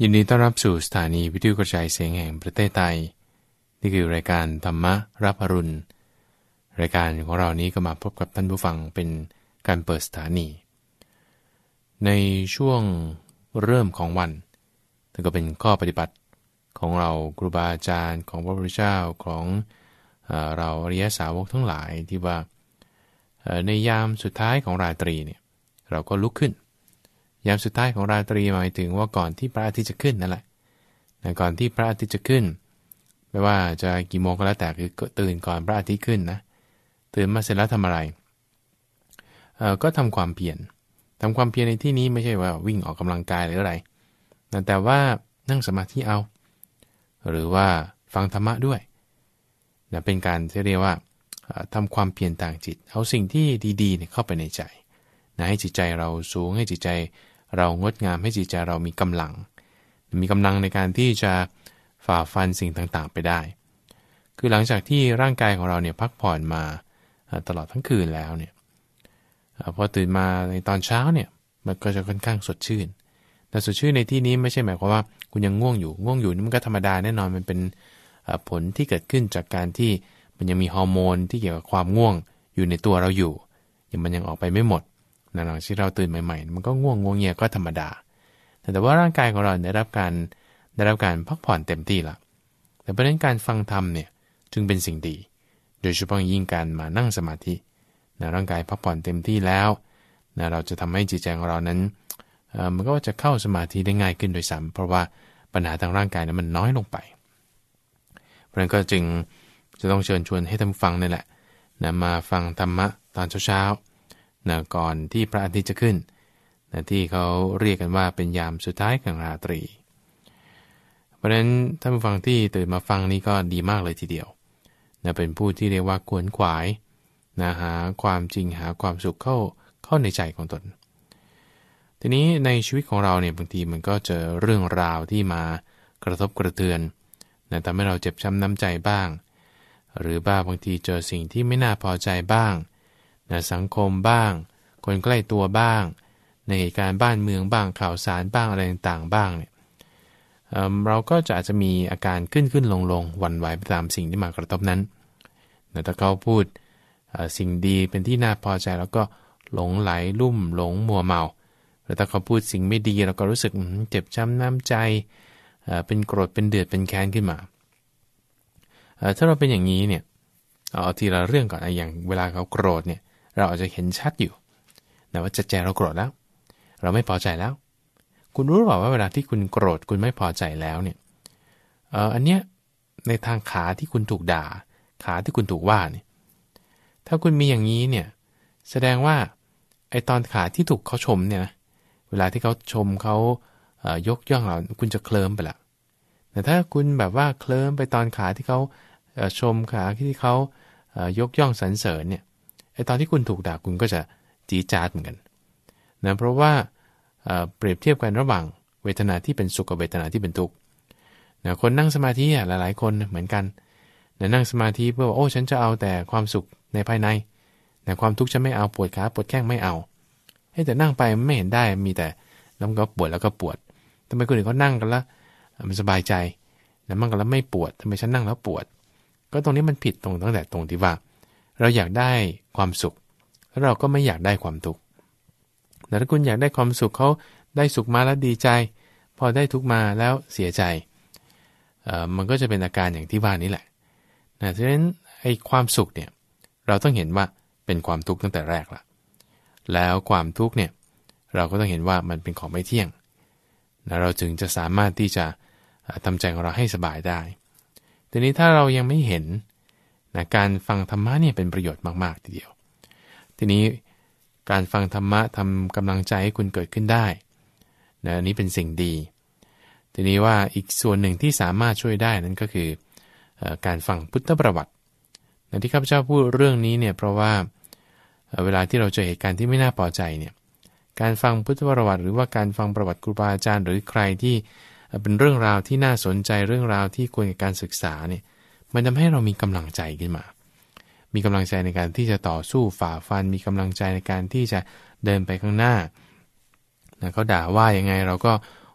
ยินดีต้อนรับสู่สถานีวิทยุกระจายเสียงแห่งประเทศไทยนี่คือรายการธรรมรับอรุณรายการของเรานี้ก็มาพบกับท่านผู้ฟังเป็นการเปิดสถานีในช่วงเริ่มของวันนั่นก็เป็นข้อปฏิบัติของเราครูบาอาจารย์ของพระพุทธเจ้าของเราอริยสาวกทั้งหลายที่ว่าในยามสุดท้ายของราตรีเนี่ยเราก็ลุกขึ้นยามสุดท้ายของราตรีหมายถึงว่าก่อนที่พระอาทิตย์จะขึ้นนั่นแหละก่อนที่พระอาทิตย์จะขึ้นไม่ว่าจะกี่โมงก็แล้วแต่คือตื่นก่อนพระอาทิตย์ขึ้นนะตื่นมาเสร็จแล้วทำอะไรก็ทำความเพียรในที่นี้ไม่ใช่ว่าวิ่งออกกำลังกายหรืออะไรแต่ว่านั่งสมาธิเอาหรือว่าฟังธรรมะด้วยเป็นการที่เรียกว่าทำความเพียรทางจิตเอาสิ่งที่ดีๆเนี่ยเข้าไปในใจให้จิตใจเราสูงให้จิตใจเรางดงามให้จิตใจเรามีกำลังในการที่จะฝ่าฟันสิ่งต่างๆไปได้คือหลังจากที่ร่างกายของเราเนี่ยพักผ่อนมาตลอดทั้งคืนแล้วเนี่ยพอตื่นมาในตอนเช้าเนี่ยมันก็จะค่อนข้างสดชื่นแต่สดชื่นในที่นี้ไม่ใช่หมายความว่าคุณยังง่วงอยู่นี่มันก็ธรรมดาแน่นอนมันเป็นผลที่เกิดขึ้นจากการที่มันยังมีฮอร์โมนที่เกี่ยวกับความง่วงอยู่ในตัวเราอยู่มันยังออกไปไม่หมดหลังที่เราตื่นใหม่ๆมันก็ง่วงเงียก็ธรรมดาแต่ว่าร่างกายของเราได้รับการพักผ่อนเต็มที่ละแต่เพราะฉะนั้นการฟังธรรมเนี่ยจึงเป็นสิ่งดีโดยเฉพาะยิ่งการมานั่งสมาธิร่างกายพักผ่อนเต็มที่แล้วเราจะทำให้จิตใจของเรานั้นมันก็จะเข้าสมาธิได้ง่ายขึ้นโดยซ้ำเพราะว่าปัญหาทางร่างกายนั้นมันน้อยลงไปเพราะฉะนั้นก็จึงจะต้องเชิญชวนให้ท่านฟังนี่แหละมาฟังธรรมะตอนเช้าก่อนที่พระอาทิตย์จะขึ้นที่เขาเรียกกันว่าเป็นยามสุดท้ายของราตรีเพราะฉะนั้นท่านผู้ฟังที่ตื่นมาฟังนี้ก็ดีมากเลยทีเดียวเป็นผู้ที่เรียกว่าขวนขวายหาความจริงหาความสุขเข้าในใจของตนทีนี้ในชีวิตของเราเนี่ยบางทีมันก็เจอเรื่องราวที่มากระทบกระเทือนทำให้เราเจ็บช้ำน้ำใจบ้างหรือบ้างบางทีเจอสิ่งที่ไม่น่าพอใจบ้างสังคมบ้างคนใกล้ตัวบ้างในเหตุการณ์บ้านเมืองบ้างข่าวสารบ้างอะไรต่างๆบ้างเนี่ยเราก็จะอาจจะมีอาการขึ้นลงหวั่นไหวไปตามสิ่งที่มากระทบนั้นถ้าเขาพูดสิ่งดีเป็นที่น่าพอใจแล้วก็หลงไหลลุ่มหลงมัวเมาแต่ถ้าเขาพูดสิ่งไม่ดีเราก็รู้สึกเจ็บช้ำน้ำใจเป็นโกรธเป็นเดือดเป็นแค้นขึ้นมาถ้าเราเป็นอย่างนี้เนี่ยเอาทีละเรื่องก่อนอย่างเวลาเขาโกรธเนี่ยเราอาจจะเห็นชัดอยู่ว่าจิตใจเราโกรธแล้วเราไม่พอใจแล้วคุณรู้หรือเปล่าว่าเวลาที่คุณโกรธคุณไม่พอใจแล้วเนี่ยอันเนี้ยในทางขาที่คุณถูกด่าขาที่คุณถูกว่าเนี่ยถ้าคุณมีอย่างนี้เนี่ยแสดงว่าไอตอนขาที่ถูกเขาชมเนี่ยนะเวลาที่เขาชมเขายกย่องเราคุณจะเคลิ้มไปละแต่ถ้าคุณแบบว่าเคลิ้มไปตอนขาที่เขาชมขาที่เขายกย่องสรรเสริญเนี่ยไอตอนที่คุณถูกด่าคุณก็จะจี๊ดจ๊าดเหมือนกันนะเพราะว่าเปรียบเทียบกันระหว่างเวทนาที่เป็นสุขกับเวทนาที่เป็นทุกข์นะคนนั่งสมาธิหลายๆคนเหมือนกันนะนั่งสมาธิเพื่อว่าโอ้ฉันจะเอาแต่ความสุขในภายในนะความทุกข์ฉันไม่เอาปวดขาปวดแข้งไม่เอาแต่นั่งไปไม่เห็นได้มีแต่แล้วก็ปวดแล้วก็ปวดทำไมคนอื่นเขานั่งกันแล้วมันสบายใจนะนั่งกันแล้วไม่ปวดทำไมฉันนั่งแล้วปวดก็ตรงนี้มันผิดตั้งแต่ตรงที่ว่าเราอยากได้ความสุขแล้วเราก็ไม่อยากได้ความทุกข์แต่ถ้าคุณอยากได้ความสุขเขาได้สุขมาแล้วดีใจพอได้ทุกข์มาแล้วเสียใจมันก็จะเป็นอาการอย่างที่ว่านี้แหละนะฉะนั้นไอ้ความสุขเนี่ยเราต้องเห็นว่าเป็นความทุกข์ตั้งแต่แรกละแล้วความทุกข์เนี่ยเราก็ต้องเห็นว่ามันเป็นของไม่เที่ยงนะเราจึงจะสามารถที่จะทำใจของเราให้สบายได้ทีนี้ถ้าเรายังไม่เห็นนะการฟังธรรมะเนี่ยเป็นประโยชน์มากๆทีเดียวทีนี้การฟังธรรมะทำกำลังใจให้คุณเกิดขึ้นได้นะอันนี้เป็นสิ่งดีทีนี้ว่าอีกส่วนหนึ่งที่สามารถช่วยได้นั่นก็คือการฟังพุทธประวัตินะที่ข้าพเจ้าพูดเรื่องนี้เนี่ยเพราะว่าเวลาที่เราเจอเหตุการณ์ที่ไม่น่าพอใจเนี่ยการฟังพุทธประวัติหรือว่าการฟังประวัติครูบาอาจารย์หรือใครที่เป็นเรื่องราวที่น่าสนใจเรื่องราวที่ควรกับการศึกษาเนี่ยมันทำให้เรามีกำลังใจขึ้นมามีกำลังใจในการที่จะต่อสู้ฝ่าฟันมีกำลังใจในการที่จะเดินไปข้างหน้าเขาด่าว่ายังไงเราก็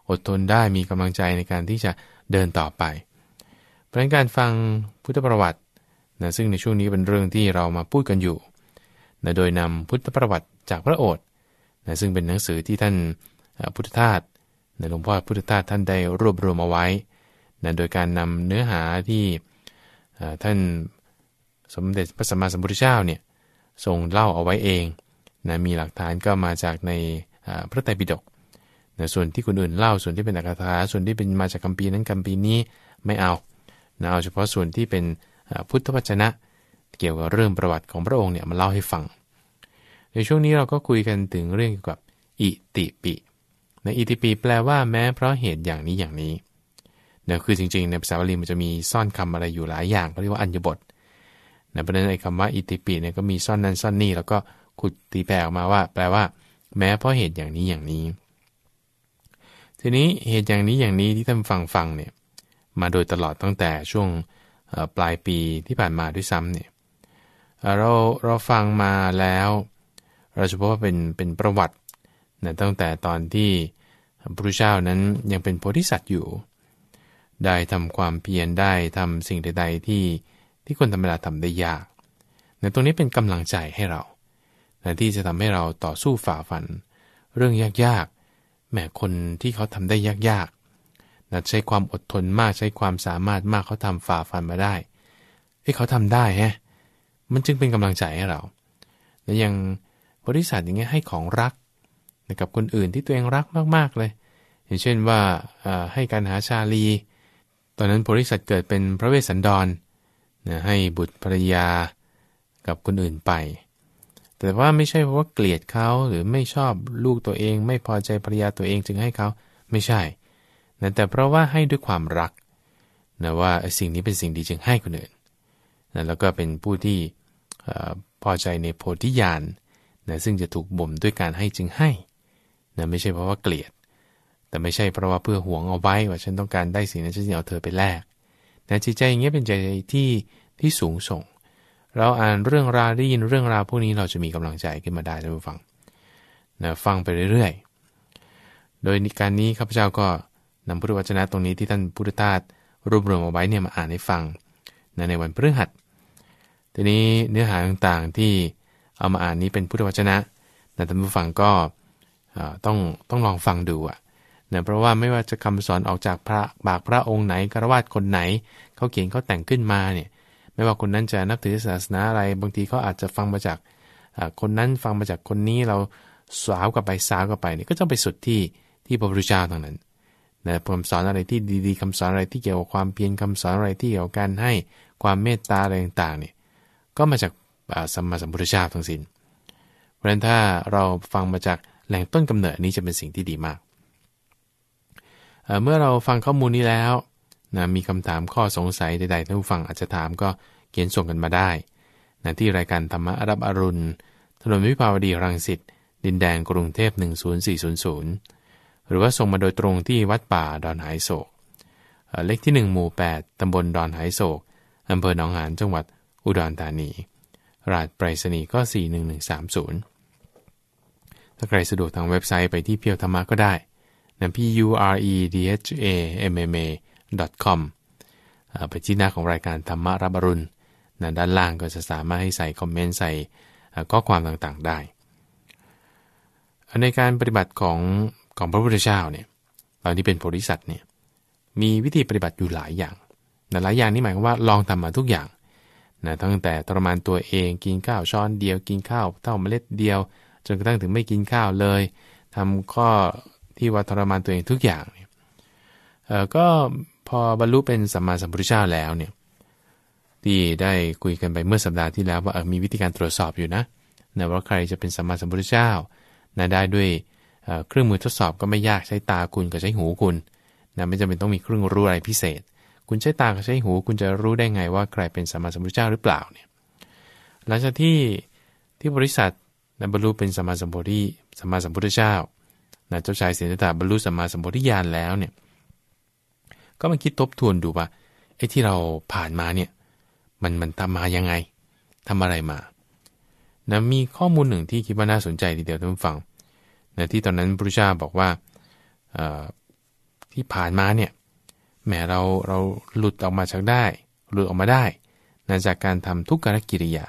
อดทนได้มีกำลังใจในการที่จะเดินต่อไปเพราะการฟังพุทธประวัตินะซึ่งในช่วงนี้เป็นเรื่องที่เรามาพูดกันอยู่นะโดยนำพุทธประวัติจากพระโอษฐ์นะซึ่งเป็นหนังสือที่ท่านพุทธทาสนะหลวงพ่อพุทธทาสท่านได้รวบรวมเอาไว้นะโดยการนำเนื้อหาที่ท่านสมเด็จพระสัมมาสัมพุทธเจ้าเนี่ยทรงเล่าเอาไว้เองนะมีหลักฐานก็มาจากในพระไตรปิฎกนะส่วนที่คนอื่นเล่าส่วนที่เป็นอักขระส่วนที่เป็นมาจากคัมภีร์นั้นคัมภีร์นี้ไม่เอานะเอาเฉพาะส่วนที่เป็นพุทธวจนะเกี่ยวกับเรื่องประวัติของพระองค์เนี่ยมาเล่าให้ฟังในช่วงนี้เราก็คุยกันถึงเรื่องเกี่ยวกับอิติปินะอิติปิแปลว่าแม้เพราะเหตุอย่างนี้อย่างนี้นะคือจริงๆในภาษาบาลีมันจะมีซ่อนคำอะไรอยู่หลายอย่างเขาเรียกว่าอัญญบทนะเพราะฉะนั้นไอ้คำว่าอิติปิเนี่ยก็มีซ่อนนั่นซ่อนนี่แล้วก็ขุดตีแปลออกมาว่าแปลว่าแม้เพราะเหตุอย่างนี้อย่างนี้ทีนี้เหตุอย่างนี้อย่างนี้ที่ท่านฟังเนี่ยมาโดยตลอดตั้งแต่ช่วงปลายปีที่ผ่านมาด้วยซ้ำเนี่ยเราฟังมาแล้วเราจะพบว่าเป็นประวัตินะตั้งแต่ตอนที่พระพุทธเจ้านั้นยังเป็นโพธิสัตว์อยู่ได้ทำความเพียรได้ทำสิ่งใดๆที่คนธรรมดาทำได้ยากนะตรงนี้เป็นกำลังใจให้เรานะที่จะทำให้เราต่อสู้ฝ่าฟันเรื่องยากๆแม้คนที่เขาทำได้ยากๆนะใช้ความอดทนมากใช้ความสามารถมากเขาทำฝ่าฟันมาได้เขาทำได้ฮะมันจึงเป็นกำลังใจให้เราและยังโพธิสัตว์อย่างเงี้ยให้ของรักกับคนอื่นที่ตัวเองรักมากๆเลยอย่างเช่นว่าให้การหาชาลีตอนนั้นโพธิสัตว์เกิดเป็นพระเวสสันดรนะให้บุตรภรรยากับคนอื่นไปแต่ว่าไม่ใช่เพราะว่าเกลียดเขาหรือไม่ชอบลูกตัวเองไม่พอใจภรรยาตัวเองจึงให้เขาไม่ใช่นะแต่เพราะว่าให้ด้วยความรักนะว่าสิ่งนี้เป็นสิ่งดีจึงให้คนอื่นนะแล้วก็เป็นผู้ที่พอใจในโพธิญาณนะซึ่งจะถูกบ่มด้วยการให้จึงให้นะไม่ใช่เพราะว่าเกลียดแต่ไม่ใช่เพราะว่าเพื่อหวงเอาไว้ว่าฉันต้องการได้สิ่งนั้นฉันจะเอาเธอไปแลกนะจิตใจอย่างเงี้ยเป็นใจที่สูงส่งเราอ่านเรื่องราวได้ยินเรื่องราวพวกนี้เราจะมีกำลังใจขึ้นมาได้ท่านผู้ฟังนะฟังไปเรื่อยๆโดยในการนี้ข้าพเจ้าก็นำพุทธวจนะตรงนี้ที่ท่านพุทธทาสรวบรวมเอาไว้เนี่ยมาอ่านให้ฟังในวันพฤหัสทีนี้เนื้อหาต่างๆที่เอามาอ่านนี้เป็นพุทธวจนะท่านผู้ฟังก็ต้องลองฟังดูนะเพราะว่าไม่ว่าจะคำสอนออกจากปากพระองค์ไหนฆราวาสคนไหนเขาเขียนเขาแต่งขึ้นมาเนี่ยไม่ว่าคนนั้นจะนับถือศาสนาอะไรบางทีเขาอาจจะฟังมาจากคนนั้นฟังมาจากคนนี้เราสาวกลับไปเนี่ยก็ต้องไปสุดที่พระพุทธเจ้าทั้งนั้นนะคำสอนอะไรที่ดีๆคำสอนอะไรที่เกี่ยวกับความเพียรคำสอนอะไรที่เกี่ยวกับการให้ความเมตตาอะไรต่างๆเนี่ยก็มาจากสัมมาสัมพุทธเจ้าทั้งสิ้นเพราะฉะนั้นถ้าเราฟังมาจากแหล่งต้นกำเนิดนี้จะเป็นสิ่งที่ดีมากเมื่อเราฟังข้อมูลนี้แล้วนะมีคำถามข้อสงสัยใดๆท่านผู้ฟังอาจจะถามก็เขียนส่งกันมาได้นะที่รายการธรรมะรับอรุณถนนวิภาวดีรังสิตดินแดงกรุงเทพ10400หรือว่าส่งมาโดยตรงที่วัดป่าดอนหายโศกเลขที่1หมู่8ตำบลดอนหายโศกอำเภอหนองหานจังหวัดอุดรธานีรหัสไปรษณีย์ก็41130ถ้าใครสะดวกทางเว็บไซต์ไปที่เพียวธรรมะก็ได้นะ puredhamma.com ไปที่หน้าของรายการธรรมะรับอรุณนะด้านล่างก็จะสามารถให้ใส่คอมเมนต์ใส่ข้อความต่างๆได้ในการปฏิบัติของพระพุทธเจ้าเนี่ยตอนที่เป็นโพธิสัตว์เนี่ยมีวิธีปฏิบัติอยู่หลายอย่างนะหลายอย่างนี่หมายความว่าลองทำมาทุกอย่างนะตั้งแต่ทรมานตัวเองกินข้าวช้อนเดียวกินข้าวเท่าเมล็ดเดียวจนกระทั่งถึงไม่กินข้าวเลยทำข้อที่ว่าทรมานตัวเองทุกอย่างเนี่ยก็พอบรรลุเป็นสัมมาสัมพุทธเจ้าแล้วเนี่ยที่ได้คุยกันไปเมื่อสัปดาห์ที่แล้วว่ามีวิธีการตรวจสอบอยู่นะว่าใครจะเป็นสัมมาสัมพุทธเจ้าได้ด้วยเครื่องมือทดสอบก็ไม่ยากใช้ตาคุณกับใช้หูคุณไม่จำเป็นต้องมีเครื่องรู้อะไรพิเศษคุณใช้ตากับใช้หูคุณจะรู้ได้ไงว่าใครเป็นสัมมาสัมพุทธเจ้าหรือเปล่าเนี่ยหลังจากที่บริษัทบรรลุเป็นสัมมาสัมพุทธเจ้าเจ้าชายสิทธัตถะบรรลุสัมมาสัมโพธิญาณแล้วเนี่ยก็มาคิดทบทวนดูว่าไอ้ที่เราผ่านมาเนี่ยมันทำมายังไงทำอะไรมามีข้อมูลหนึ่งที่คิดว่าน่าสนใจทีเดียวท่านผู้ฟังที่ตอนนั้นพระพุทธเจ้าบอกว่าที่ผ่านมาเนี่ยแหมเราหลุดออกมาได้นะจากการทำทุกขกิริยา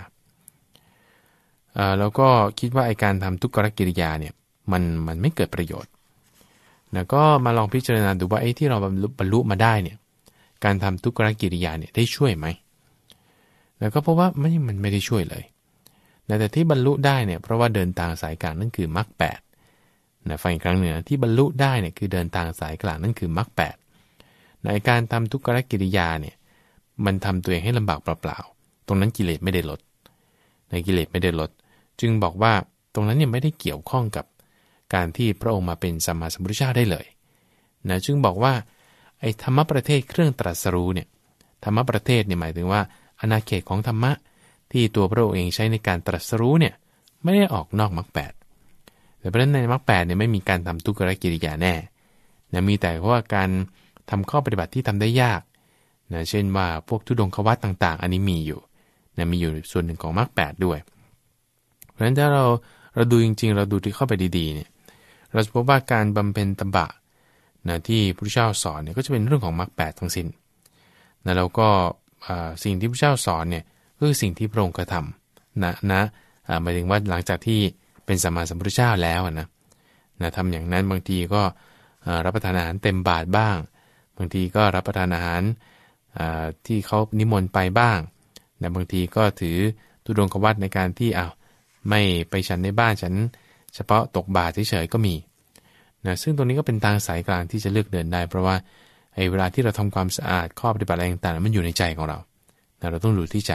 แล้วก็คิดว่าไอการทำทุกขกิริยาเนี่ยมันไม่เกิดประโยชน์นะก็มาลองพิจารณาดูว่าไอ้ที่เราบรรลุมาได้เนี่ยการทำทุกขกิริยาเนี่ยได้ช่วยไหมแล้วก็เพราะว่ามันไม่ได้ช่วยเลยแต่ที่บรรลุได้เนี่ยเพราะว่าเดินทางสายกลางนั่นคือมรรคแปดนะฟังอีกครั้งหนึ่งที่บรรลุได้เนี่ยคือเดินทางสายกลางนั่นคือมรรคแปดในการทำทุกขกิริยาเนี่ยมันทำตัวเองให้ลำบากเปล่าๆตรงนั้นกิเลสไม่ได้ลดในกิเลสไม่ได้ลดจึงบอกว่าตรงนั้นเนี่ยไม่ได้เกี่ยวข้องกับการที่พระองค์มาเป็นสัมมาสัมพุทธเจ้าได้เลยนะจึงบอกว่าไอ้ธรรมประเทศเครื่องตรัสรู้เนี่ยธรรมประเทศเนี่ยหมายถึงว่าอาณาเขตของธรรมะที่ตัวพระองค์เองใช้ในการตรัสรู้เนี่ยไม่ได้ออกนอกมรรคแปดแต่เพราะฉะนั้นในมรรคแปดเนี่ยไม่มีการทำทุกขกิริยาแน่นะมีแต่ว่าการทำข้อปฏิบัติที่ทำได้ยากนะเช่นว่าพวกธุดงควัตรต่างๆอันนี้มีอยู่นะมีอยู่ส่วนหนึ่งของมรรคแปดด้วยเพราะฉะนั้นถ้าเราดูจริงๆเราดูที่เข้าไปดีๆเนี่ยเราจะพบว่าการบำเพ็ญตบะนะที่พระพุทธเจ้าสอนเนี่ยก็จะเป็นเรื่องของมรรคแปดทั้งสิ้นนะแล้วก็สิ่งที่พระพุทธเจ้าสอนเนี่ยก็คือสิ่งที่พระองค์กระทำนะหมายถึงว่าหลังจากที่เป็นสัมมาสัมพุทธเจ้าแล้วนะทำอย่างนั้นบางทีก็รับประทานอาหารเต็มบาตรบ้างบางทีก็รับประทานอาหารที่เขานิมนต์ไปบ้างแต่บางทีก็ถือธุดงควัตรในการที่ไม่ไปฉันในบ้านฉันเฉพาะตกบาตรเฉยๆก็มีนะซึ่งตรงนี้ก็เป็นทางสายกลางที่จะเลือกเดินได้เพราะว่าเวลาที่เราทำความสะอาดข้อปฏิบัติอะไรต่างๆมันอยู่ในใจของเรานะเราต้องดูที่ใจ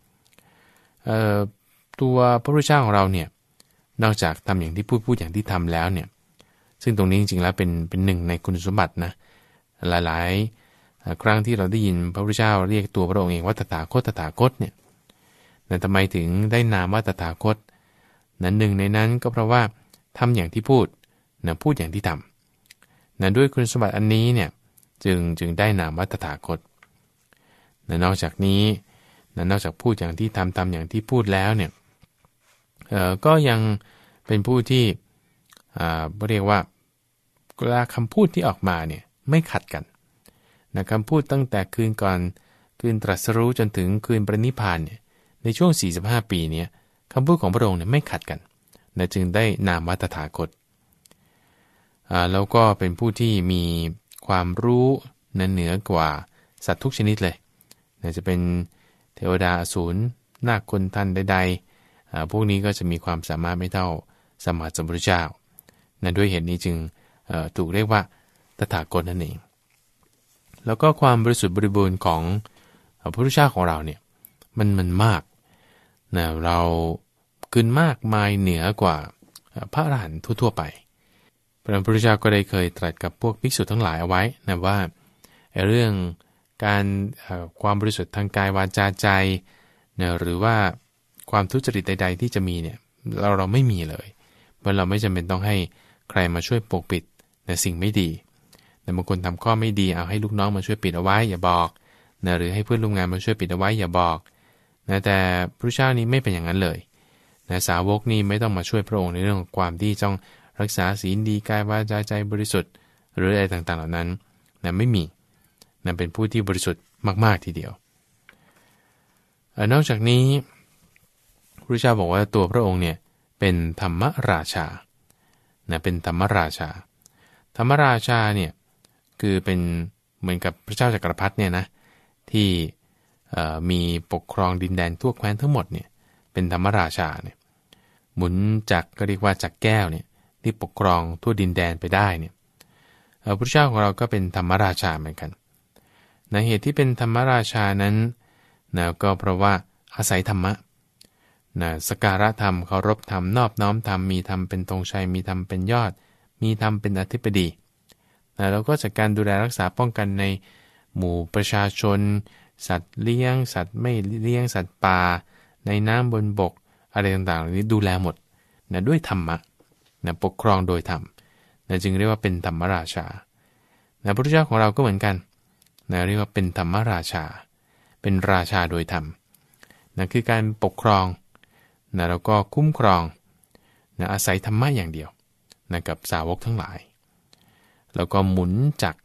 ตัวพระพุทธเจ้าของเราเนี่ยนอกจากทำอย่างที่พูดอย่างที่ทำแล้วเนี่ยซึ่งตรงนี้จริงๆแล้วเป็นหนึ่งในคุณสมบัตินะหลายครั้งที่เราได้ยินพระพุทธเจ้าเรียกตัวพระองค์เองว่าตถาคตเนี่ยทำไมถึงได้นามว่าตถาคตนั้นหนึ่งในนั้นก็เพราะว่าทำอย่างที่พูดพูดอย่างที่ทำด้วยคุณสมบัติอันนี้เนี่ยจึงได้นามว่าตถาคตนอกจากนี้นอกจากพูดอย่างที่ทำอย่างที่พูดแล้วเนี่ยก็ยังเป็นผู้ที่เรียกว่าเวลาคำพูดที่ออกมาเนี่ยไม่ขัดกันคำพูดตั้งแต่คืนตรัสรู้จนถึงคืนปรินิพพานเนี่ยในช่วง45ปีเนี่ยคำพูดของพระองค์เนี่ยไม่ขัดกันจึงได้นามว่าตถาคตแล้วก็เป็นผู้ที่มีความรู้เหนือกว่าสัตว์ทุกชนิดเลยจะเป็นเทวดาอสูรนาคคนทันใดๆพวกนี้ก็จะมีความสามารถไม่เท่าสัมมาสัมพุทธเจ้าด้วยเหตุนี้จึงถูกเรียกว่าตถาคตนั่นเองแล้วก็ความบริสุทธิ์บริบูรณ์ของพระพุทธเจ้าของเราเนี่ยมันมากเราขึ้นมากมายเหนือกว่าพระอรหันต์ทั่วๆไปพระพุทธเจ้าก็ได้เคยตรัสกับพวกภิกษุทั้งหลายเอาไว้นะว่าเรื่องการความบริสุทธิ์ทางกายวาจาใจหรือว่าความทุจริตใดๆที่จะมีเนี่ยเราไม่มีเลยเพราะเราไม่จำเป็นต้องให้ใครมาช่วยปกปิดในสิ่งไม่ดีแต่บางคนทำข้อไม่ดีเอาให้ลูกน้องมาช่วยปิดเอาไว้อย่าบอกหรือให้เพื่อนร่วมงานมาช่วยปิดเอาไว้อย่าบอกแต่พระเจ้านี้ไม่เป็นอย่างนั้นเลยสาวกนี่ไม่ต้องมาช่วยพระองค์ในเรื่องของความที่ต้องรักษาศีลดีกายวาจาใจบริสุทธิ์หรืออะไรต่างๆเหล่านั้นไม่มีเป็นผู้ที่บริสุทธิ์มากๆทีเดียวนอกจากนี้พระเจ้าบอกว่าตัวพระองค์เนี่ยเป็นธรรมราชาเป็นธรรมราชาธรรมราชาเนี่ยคือเป็นเหมือนกับพระเจ้าจักรพรรดิเนี่ยนะที่มีปกครองดินแดนทั่วแคว้นทั้งหมดเนี่ยเป็นธรรมราชาเนี่ยหมุนจักรก็เรียกว่าจักรแก้วเนี่ยที่ปกครองทั่วดินแดนไปได้เนี่ยพระพุทธเจ้าของเราก็เป็นธรรมราชาเหมือนกันในเหตุที่เป็นธรรมราชานั้นก็เพราะว่าอาศัยธรรมะสการะธรรมเคารพธรรมนอบน้อมธรรมมีธรรมเป็นธงชัยมีธรรมเป็นยอดมีธรรมเป็นอธิปดีแล้วก็จากการดูแลรักษาป้องกันในหมู่ประชาชนสัตว์เลี้ยงสัตว์ไม่เลี้ยงสัตว์ป่าในน้ำบนบกอะไรต่างๆเหล่านี้ดูแลหมดด้วยธรรมะปกครองโดยธรรมจึงเรียกว่าเป็นธรรมราชาพระพุทธเจ้าของเราก็เหมือนกันเรียกว่าเป็นธรรมราชาเป็นราชาโดยธรรมคือการปกครองแล้วก็คุ้มครองอาศัยธรรมะอย่างเดียวกับสาวกทั้งหลายแล้วก็หมุนจักร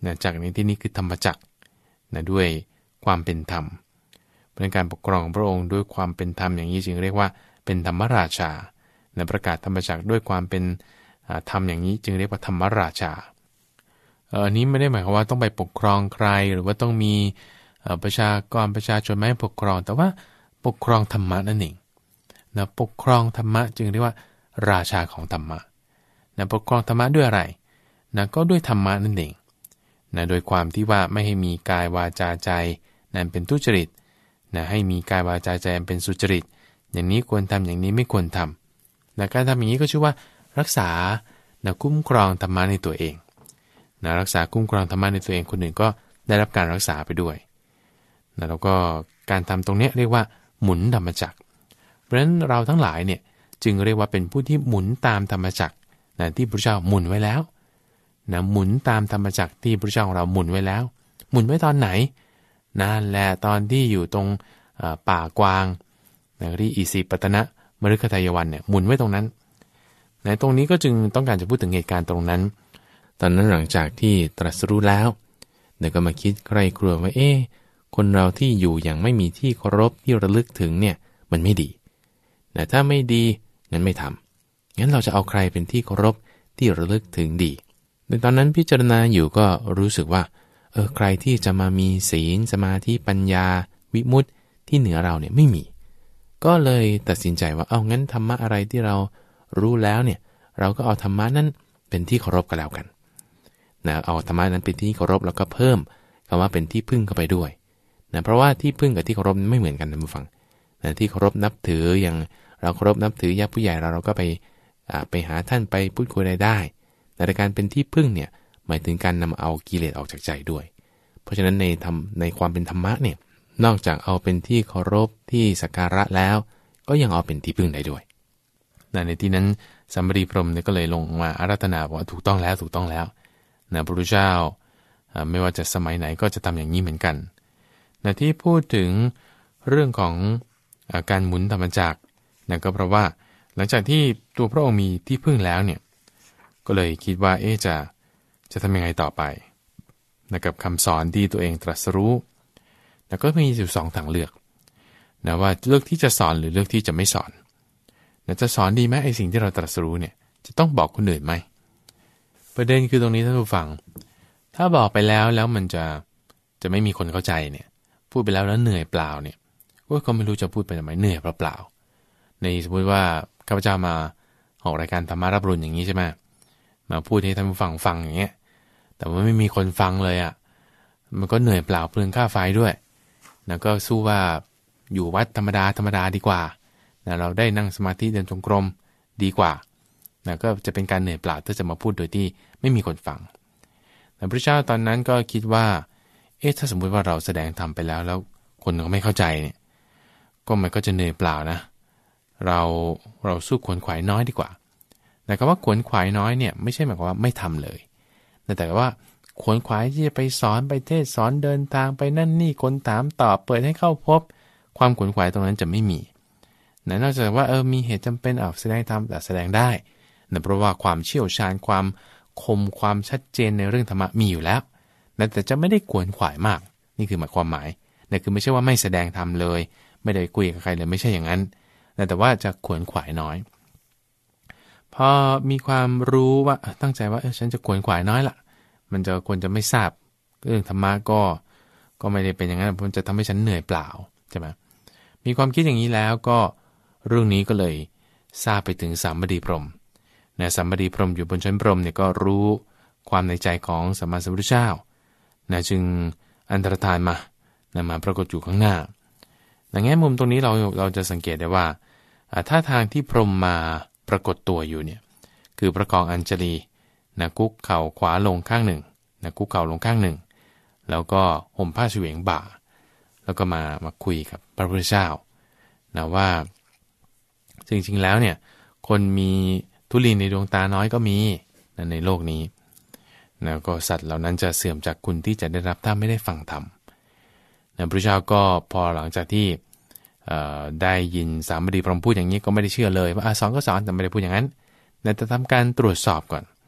นะจักรในที่นี้คือธรรมจักรนะด้วยความเป็นธรรมเป็นการปกครองพระองค์ด้วยความเป็นธรรมอย่างนี้จึงเรียกว่าเป็นธรรมราชานะประกาศธรรมจักรด้วยความเป็นธรรมอย่างนี้จึงเรียกว่าธรรมราชาอันนี้ไม่ได้หมายความว่าต้องไปปกครองใครหรือว่าต้องมีประชาชนไม่ปกครองแต่ว่าปกครองธรรมะนั่นเองนะปกครองธรรมะจึงเรียกว่าราชาของธรรมะนะปกครองธรรมะด้วยอะไรนะก็ด้วยธรรมะนั่นเองนะโดยความที่ว่าไม่ให้มีกายวาจาใจนั้นเป็นทุจริตนะให้มีกายวาจาใจเป็นสุจริตอย่างนี้ควรทำอย่างนี้ไม่ควรทำนะการทำอย่างนี้ก็ชื่อว่ารักษานะคุ้มครองธรรมะในตัวเองนะรักษาคุ้มครองธรรมะในตัวเองคนอื่นก็ได้รับการรักษาไปด้วยนะแล้วก็การทำตรงนี้เรียกว่าหมุนธรรมจักรเพราะฉะนั้นเราทั้งหลายเนี่ยจึงเรียกว่าเป็นผู้ที่หมุนตามธรรมจักรนะที่พระเจ้าหมุนไว้แล้วนะหมุนตามธรรมจักรที่พระเจ้าของเราหมุนไว้แล้วหมุนไว้ตอนไหนนั่นแหละตอนที่อยู่ตรงป่ากวางนะที่อิสิปตนะมฤคทายวันเนี่ยหมุนไว้ตรงนั้นนะตรงนี้ก็จึงต้องการจะพูดถึงเหตุการณ์ตรงนั้นตอนนั้นหลังจากที่ตรัสรู้แล้วเนี่ยก็มาคิดใคร่ครวญว่าคนเราที่อยู่อย่างไม่มีที่เคารพที่ระลึกถึงเนี่ยมันไม่ดีแต่ถ้าไม่ดีงั้นไม่ทำงั้นเราจะเอาใครเป็นที่เคารพที่ระลึกถึงดีในตอนนั้นพิจารณาอยู่ก็รู้สึกว่าใครที่จะมามีศีลสมาธิปัญญาวิมุตติที่เหนือเราเนี่ยไม่มีก็เลยตัดสินใจว่าเอางั้นธรรมะอะไรที่เรารู้แล้วเนี่ยเราก็เอาธรรมะนั้นเป็นที่เคารพกันแล้วกันนะเอาธรรมะนั้นเป็นที่เคารพแล้วก็เพิ่มคำว่าเป็นที่พึ่งเข้าไปด้วยนะเพราะว่าที่พึ่งกับที่เคารพไม่เหมือนกันนะผู้ฟังนะที่เคารพนับถืออย่างเราเคารพนับถือญาติผู้ใหญ่เราก็ไปหาท่านไปพูดคุยได้แต่การเป็นที่พึ่งเนี่ยหมายถึงการนำเอากิเลสออกจากใจด้วยเพราะฉะนั้นในความเป็นธรรมะเนี่ยนอกจากเอาเป็นที่เคารพที่สักการะแล้วก็ยังเอาเป็นที่พึ่งได้ด้วยในที่นั้นสัมมารีพรหมเนี่ยก็เลยลงมาอาราธนาว่าถูกต้องแล้วนะพระพุทธเจ้าไม่ว่าจะสมัยไหนก็จะทำอย่างนี้เหมือนกันนะที่พูดถึงเรื่องของการหมุนธรรมจักรนะก็เพราะว่าหลังจากที่ตัวพระองค์มีที่พึ่งแล้วเนี่ยก็เลยคิดว่าจะทำยังไงต่อไปนะกับคำสอนที่ตัวเองตรัสรู้นะก็มีอยู่2ทางเลือกนะว่าเลือกที่จะสอนหรือเลือกที่จะไม่สอนนะจะสอนดีไหมไอ้สิ่งที่เราตรัสรู้เนี่ยจะต้องบอกคนอื่นไหมประเด็นคือตรงนี้ท่านผู้ฟังถ้าบอกไปแล้วมันจะไม่มีคนเข้าใจเนี่ยพูดไปแล้วเหนื่อยเปล่าเนี่ยก็ไม่รู้จะพูดไปทำไมเหนื่อยเปล่าๆในสมมติว่าข้าพเจ้ามาออกรายการธรรมะรับรุ่นอย่างนี้ใช่ไหมมาพูดให้ท่านผู้ฟังอย่างเงี้ยแต่ว่าไม่มีคนฟังเลยอ่ะมันก็เหนื่อยเปล่าเปลืองค่าไฟด้วยนะก็สู้ว่าอยู่วัดธรรมดาดีกว่านะเราได้นั่งสมาธิเดินจงกรมดีกว่านะก็จะเป็นการเหนื่อยเปล่าถ้าจะมาพูดโดยที่ไม่มีคนฟังแต่พระเจ้าตอนนั้นก็คิดว่าถ้าสมมุติว่าเราแสดงธรรมไปแล้วคนก็ไม่เข้าใจเนี่ยก็มันก็จะเหนื่อยเปล่านะเราสู้ขวนขวายน้อยดีกว่าแต่คำว่าขวนขวายน้อยเนี่ยไม่ใช่หมายความว่าไม่ทำเลยแต่ว่าขวนขวายที่จะไปสอนไปเทศสอนเดินทางไปนั่นนี่คนถามตอบเปิดให้เข้าพบความขวนขวายตรงนั้นจะไม่มีนอกจากว่ามีเหตุจำเป็นแสดงธรรมแต่แสดงได้แต่เพราะว่าความเชี่ยวชาญความคมความชัดเจนในเรื่องธรรมะมีอยู่แล้วแต่จะไม่ได้ขวนขวายมากนี่คือหมายความหมายนั่นคือไม่ใช่ว่าไม่แสดงธรรมเลยไม่ได้คุยกับใครเลยไม่ใช่อย่างนั้นแต่ว่าจะขวนขวายน้อยพอมีความรู้ว่าตั้งใจว่าฉันจะขวนขวายน้อยละมันจะควรจะไม่ทราบเรื่องธรรมะก็ไม่ได้เป็นอย่างนั้นมันจะทำให้ฉันเหนื่อยเปล่าใช่ไหมมีความคิดอย่างนี้แล้วก็เรื่องนี้ก็เลยทราบไปถึงสัมมาดีพรหมนะสัมมาดีพรหมอยู่บนชั้นพรหมเนี่ยก็รู้ความในใจของสัมมาสัมพุทธเจ้านะจึงอันตรธานมาปรากฏอยู่ข้างหน้าในแง่มุมตรงนี้เราจะสังเกตได้ว่าท่าทางที่พรหมมาปรากฏตัวอยู่เนี่ยคือประคองอัญชลีนะคุกเข่าขวาลงข้างหนึ่งนะคุกเข่าลงข้างหนึ่งแล้วก็ห่มผ้าเฉวียงบ่าแล้วก็มาคุยกับพระพุทธเจ้านะว่าจริงๆแล้วเนี่ยคนมีทุลีในดวงตาน้อยก็มีนะในโลกนี้นะก็สัตว์เหล่านั้นจะเสื่อมจากคุณที่จะได้รับถ้าไม่ได้ฟังธรรมนะพระพุทธเจ้าก็พอหลังจากที่ได้ยินสามบดีพรหมพูดอย่างนี้ก็ไม่ได้เชื่อเลยว่าสอนก็สอนแต่ไม่ได้พูดอย่างนั้นแต่จะทำการตรวจสอบก่อน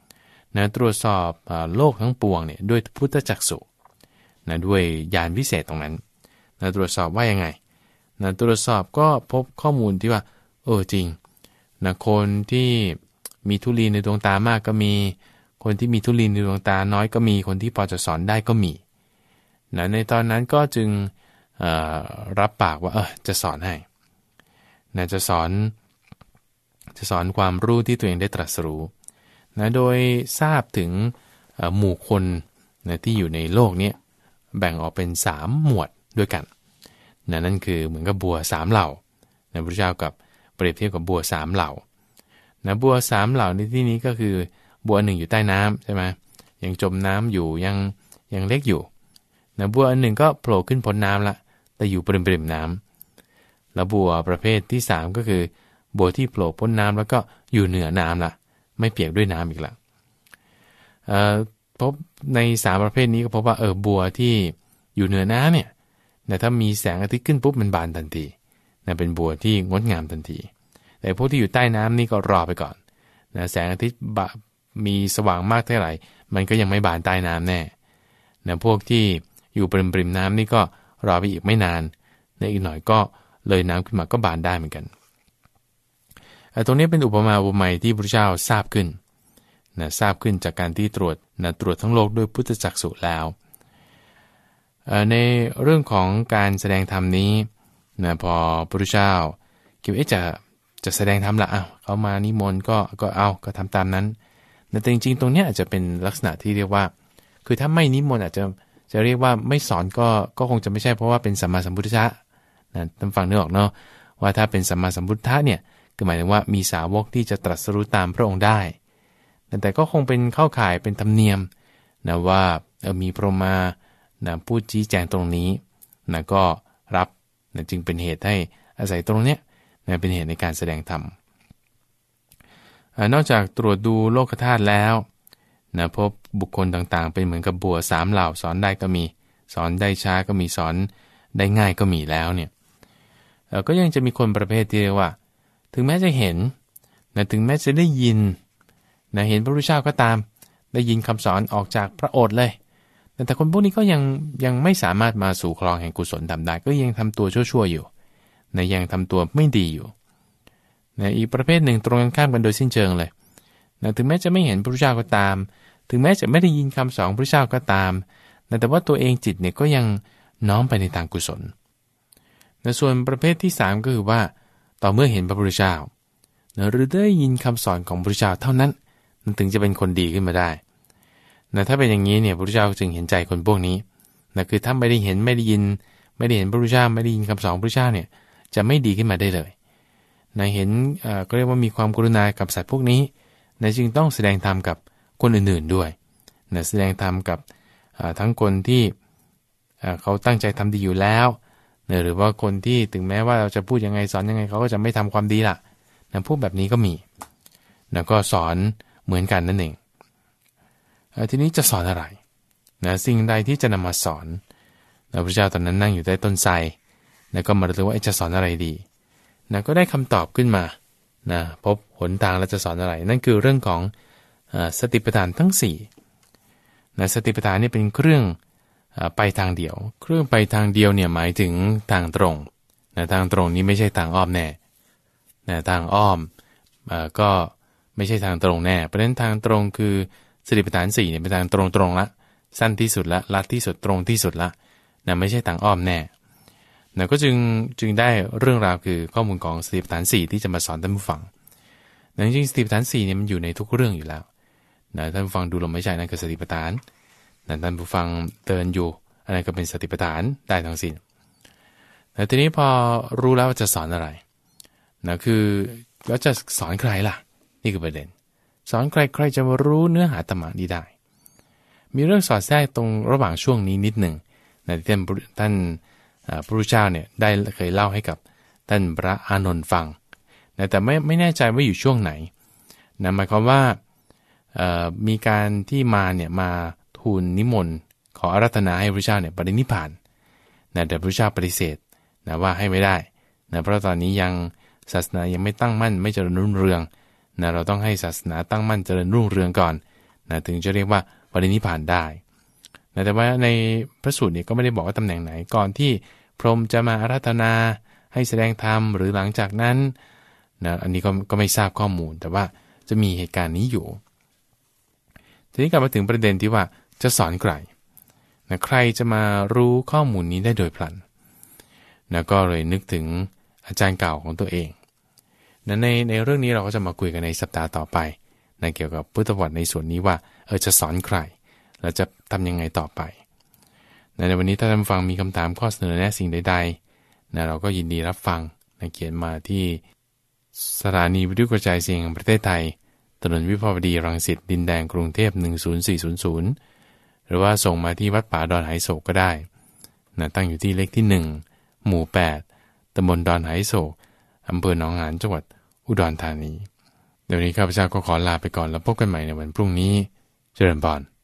นะตรวจสอบโลกทั้งปวงเนี่ยด้วยพุทธจักษุนะด้วยญาณพิเศษตรงนั้นนะตรวจสอบว่ายังไงนะตรวจสอบก็พบข้อมูลที่ว่าจริงนะคนที่มีธุลีในดวงตามากก็มีคนที่มีธุลีในดวงตาน้อยก็มีคนที่พอจะสอนได้ก็มีนะในตอนนั้นก็จึงรับปากว่าจะสอนให้นะจะสอนความรู้ที่ตัวเองได้ตรัสรู้นะโดยทราบถึงหมู่คนนะที่อยู่ในโลกนี้แบ่งออกเป็น3หมวดด้วยกันนะนั่นคือเหมือนกับบัว3เหล่านะพระเจ้ากับเปรียบเทียบกับบัว3เหล่านะบัว3เหล่าในที่นี้ก็คือบัวหนึ่งอยู่ใต้น้ำใช่ไหมยังจมน้ำอยู่ยังเล็กอยู่นะบัวอันหนึ่งก็โผล่ขึ้นพ้นน้ำละแต่อยู่ปริมน้ำแล้วบัวประเภทที่3ก็คือบัวที่โผล่พ้นน้ำแล้วก็อยู่เหนือน้ำละไม่เปียกด้วยน้ำอีกละพบใน3ประเภทนี้ก็พบว่าบัวที่อยู่เหนือน้ำเนี่ยนะถ้ามีแสงอาทิตย์ขึ้นปุ๊บมันบานทันทีนะเป็นบัวที่งดงามทันทีแต่พวกที่อยู่ใต้น้ำนี่ก็รอไปก่อนนะแสงอาทิตย์มีสว่างมากเท่าไหร่มันก็ยังไม่บานใต้น้ำแน่นะพวกที่อยู่ปริมน้ำนี่ก็รอไปอีกไม่นานในอีกหน่อยก็เลยน้ำขึ้นมาก็บานได้เหมือนกันตรงนี้เป็นอุปมาอุปไมยที่พระเจ้าทราบขึ้นนะทราบขึ้นจากการที่ตรวจทั้งโลกด้วยพุทธจักษุแล้วในเรื่องของการแสดงธรรมนี้นะพอพระเจ้าคิดว่าจะแสดงธรรมละเขามานิมนต์ก็ทำตามนั้นแต่จริงๆตรงนี้อาจจะเป็นลักษณะที่เรียกว่าคือถ้าไม่นิมนต์อาจจะเรียกว่าไม่สอนก็คงจะไม่ใช่เพราะว่าเป็นสัมมาสัมพุทธะนะท่านฟังนึกออกเนาะว่าถ้าเป็นสัมมาสัมพุทธะเนี่ยก็หมายถึงว่ามีสาวกที่จะตรัสรู้ตามพระองค์ได้แต่ก็คงเป็นเข้าข่ายเป็นธรรมเนียมนะว่ามีพรหมานะพูดชี้แจงตรงนี้นะก็รับนะจึงเป็นเหตุให้อาศัยตรงเนี้ยนะเป็นเหตุในการแสดงธรรมนอกจากตรวจดูโลกธาตุแล้วนะพบบุคคลต่างๆเป็นเหมือนกับบัว3เหล่าสอนได้ก็มีสอนได้ช้าก็มีสอนได้ง่ายก็มีแล้วเนี่ยก็ยังจะมีคนประเภทที่เรียกว่าถึงแม้จะเห็นนะถึงแม้จะได้ยินนะเห็นพระพุทธเจ้าก็ตามได้ยินคำสอนออกจากพระโอษฐ์เลยแต่คนพวกนี้ก็ยังไม่สามารถมาสู่คลองแห่งกุศลทำได้ก็ยังทำตัวชั่วๆอยู่นะยังทำตัวไม่ดีอยู่นะอีกประเภทหนึ่งตรงกันข้ามกันโดยสิ้นเชิงเลยนะถึงแม้จะไม่เห็นพระพุทธเจ้าก็ตามถึงแม้จะไม่ได้ยินคำสอนพระพุทธเจ้าก็ตามนะแต่ว่าตัวเองจิตเนี่ยก็ยังน้อมไปในทางกุศลนะส่วนประเภทที่3ก็คือว่าต่อเมื่อเห็นพระพุทธเจ้าหรือได้ยินคำสอนของพระพุทธเจ้าเท่านั้นมันถึงจะเป็นคนดีขึ้นมาได้นะถ้าเป็นอย่างนี้เนี่ยพระพุทธเจ้าจึงเห็นใจคนพวกนี้นะคือถ้าไม่ได้เห็นไม่ได้ยินพระพุทธเจ้าไม่ได้ยินคำสอนพระพุทธเจ้าเนี่ยจะไม่ดีขึ้นมาได้เลยนะเห็นก็เรียกว่ามีความกรุณากับสัตว์พวกนี้นะจึงต้องแสดงธรรมกับคนอื่นๆด้วยนะแสดงธรรมกับทั้งคนที่เขาตั้งใจทำดีอยู่แล้วหรือว่าคนที่ถึงแม้ว่าเราจะพูดยังไงสอนยังไงเขาก็จะไม่ทำความดีล่ะนะพวกแบบนี้ก็มีนะก็สอนเหมือนกันนั่นเองทีนี้จะสอนอะไรนะสิ่งใดที่จะนำมาสอนนะพระเจ้าตอนนั้นนั่งอยู่ใต้ต้นไทรนะก็มาดูว่าจะสอนอะไรดีนะก็ได้คำตอบขึ้นมานะพบหนทางแล้วจะสอนอะไรนั่นคือเรื่องของสติปัฏฐานทั้ง4นะสติปัฏฐานนี่เป็นเครื่องไปทางเดียวเครื่องไปทางเดียวเนี่ยหมายถึงทางตรงนะทางตรงนี้ไม่ใช่ทางอ้อมแน่นะทางอ้อมก็ไม่ใช่ทางตรงแน่เพราะฉะนั้นทางตรงคือสติปัฏฐาน4เนี่ยเป็นทางตรงละสั้นที่สุดละลัดที่สุดตรงที่สุดละนะไม่ใช่ทางอ้อมแน่นะก็จึงได้เรื่องราวคือข้อมูลของสติปัฏฐาน4ที่จะมาสอนท่านผู้ฟังนะจริงๆสติปัฏฐาน4เนี่ยมันอยู่ในทุกเรื่องอยู่แล้วนะท่านผู้ฟังดูลมหายใจนั่นคือสติปัฏฐานนะท่านผู้ฟังเดินอยู่อะไรก็เป็นสติปัฏฐานได้ทั้งสิ้นแต่ทีนี้พอรู้แล้วว่าจะสอนอะไรนะคือแล้วจะสอนใครล่ะนี่คือประเด็นสอนใครจะมารู้เนื้อหาธรรมะนี้ได้มีเรื่องสอดแทรกตรงระหว่างช่วงนี้นิดหนึ่งนะที่ท่านพระพุทธเจ้าเนี่ยได้เคยเล่าให้กับท่านพระอานนท์ฟังนะแต่ไม่แน่ใจว่าอยู่ช่วงไหนนะหมายความว่ามีการที่มาทูลนิมนต์ขออาราธนาให้พระเจ้าเนี่ยปรินิพพานนะแต่พระเจ้าปฏิเสธนะว่าให้ไม่ได้นะเพราะตอนนี้ยังศาสนายังไม่ตั้งมั่นไม่เจริญรุ่งเรืองนะเราต้องให้ศาสนาตั้งมั่นเจริญรุ่งเรืองก่อนนะถึงจะเรียกว่าปรินิพพานได้นะแต่ว่าในพระสูตรเนี่ยก็ไม่ได้บอกว่าตำแหน่งไหนก่อนที่พรหมจะมาอาราธนาให้แสดงธรรมหรือหลังจากนั้นนะอันนี้ก็ไม่ทราบข้อมูลแต่ว่าจะมีเหตุการณ์นี้อยู่ทีนี้กลับมาถึงประเด็นที่ว่าจะสอนใครนะใครจะมารู้ข้อมูลนี้ได้โดยพลันนะก็เลยนึกถึงอาจารย์เก่าของตัวเองนะในเรื่องนี้เราก็จะมาคุยกันในสัปดาห์ต่อไปนะเกี่ยวกับพุทธประวัติในส่วนนี้ว่าจะสอนใครเราจะทำยังไงต่อไปในวันนี้ถ้าท่านฟังมีคำถามข้อเสนอแนะสิ่งใดๆนะเราก็ยินดีรับฟังนะเขียนมาที่สถานีวิทยุกระจายเสียงแห่งประเทศไทยถนนวิภาวดีรังสิตดินแดงกรุงเทพ10400หรือว่าส่งมาที่วัดป่าดอนไหโศกก็ได้นะตั้งอยู่ที่เลขที่1หมู่8ตำบลดอนไหโศกอำเภอหนองหานจังหวัดอุดรธานีเดี๋ยวนี้ข้าพเจ้าก็ขอลาไปก่อนแล้วพบกันใหม่ในวันพรุ่งนี้เจริญพร